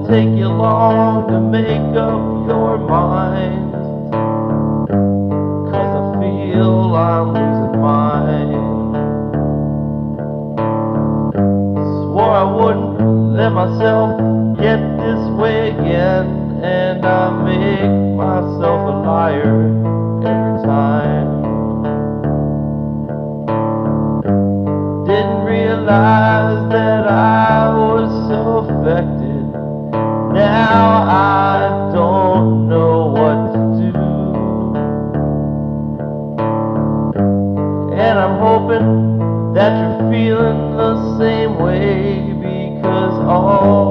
take you long to make up your mind, 'cause I feel I'm losing mine. Swore I wouldn't let myself get this way again, and I make myself a liar every time. Didn't realize that I was so affected. Now I don't know what to do, and I'm hoping that you're feeling the same way, because all